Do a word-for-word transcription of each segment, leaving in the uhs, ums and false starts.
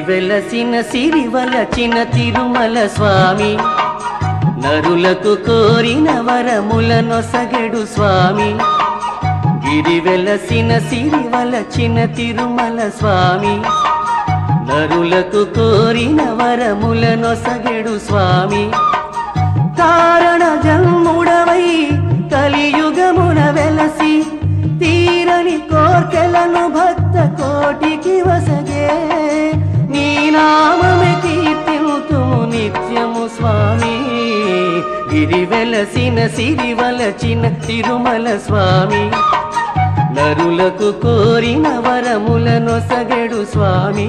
వెలసిన సిరివలచిన తిరుమల స్వామి నరులకు కోరిన వరములనొసగెడు స్వామి గిరి వెలసిన సిరివలచిన తిరుమల స్వామి నరులకు కోరిన వరములనొసగెడు స్వామి కారణ జన్ముడవై కలియుగమున వెలసి తీరని కోర్కెలను భక్త కోటికి వసగే నీ నామమే కీర్తింతుము నిత్యము స్వామి గిరి వెలసిన సిరివలచిన తిరుమల స్వామి నరులకు కోరిన వరములనొసగెడు స్వామి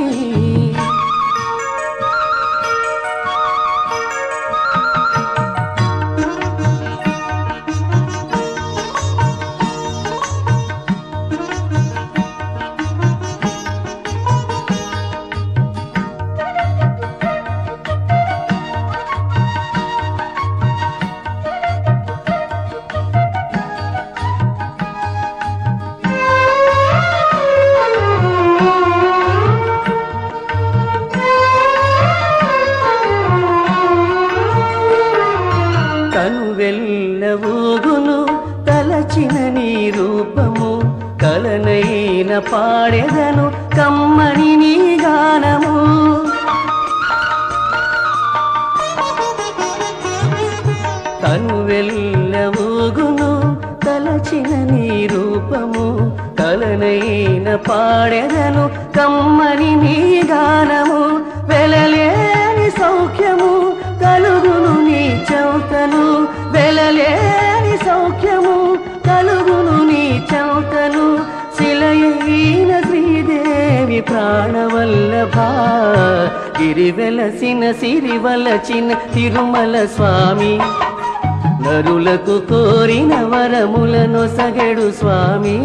వెల్లవూగును తలచిన నీ రూపము కలనైన పాడెదను కమ్మని నీ గానము తను వెల్లవూగును తలచిన నీ రూపము కలనైన పాడెదను కమ్మని నీ గానము వెలలేని సౌఖ్యము కలుగును నీ చౌతను వెలలేని సౌఖ్యము కలుగును నీ చౌతను శిలయైన శ్రీదేవి ప్రాణవల్లభ గిరి వెలసిన సిరివలచిన తిరుమల స్వామి నరులకు కోరిన వరములనొసగెడు స్వామి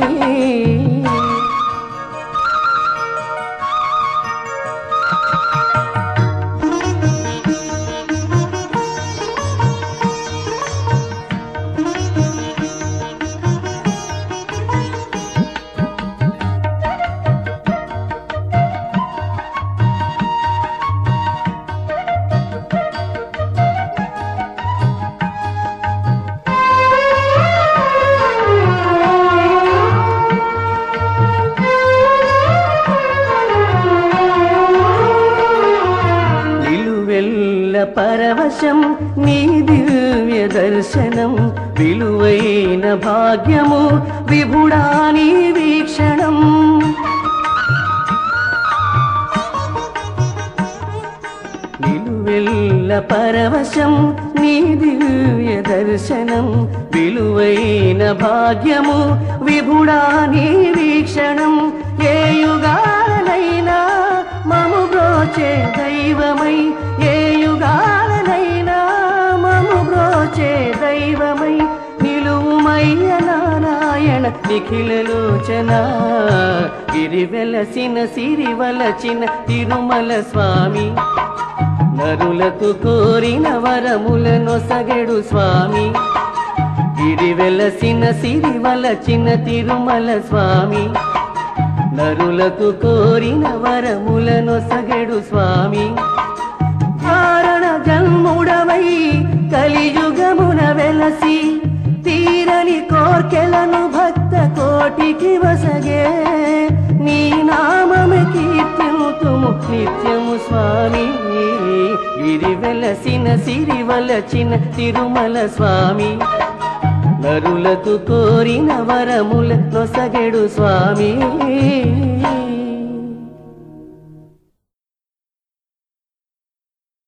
పరవశం నీ దివ్య దర్శనం విలువైన భాగ్యము విభుడా నీ వీక్షణం నిలువెల్ల పరవశం నీ దివ్య దర్శనం విలువైన భాగ్యము విభుడా నీ వీక్షణం ఏ యుగాలనైనా మము బ్రోచే దైవమై ఏ యుగాలనైనా మము బ్రోచే దైవమై నిలువుమయ్య నారాయణ నిఖిలలోచన గిరి వెలసిన సిరివలచిన తిరుమల స్వామి నరులకు కోరిన వరములనొసగెడు స్వామి గిరి వెలసిన సిరివలచిన తిరుమల స్వామి నరులకు కోరిన వరములనొసగెడు స్వామి కారణ జన్ముడవై కలియుగమున వెలసి తీరని కోర్కెలను భక్త కోటికి వసగే నీ నామమే కీర్తింతుము నిత్యము స్వామి గిరి వెలసిన సిరివలచిన తిరుమల స్వామి నరులకు కోరిన వరములనొసగెడు స్వామి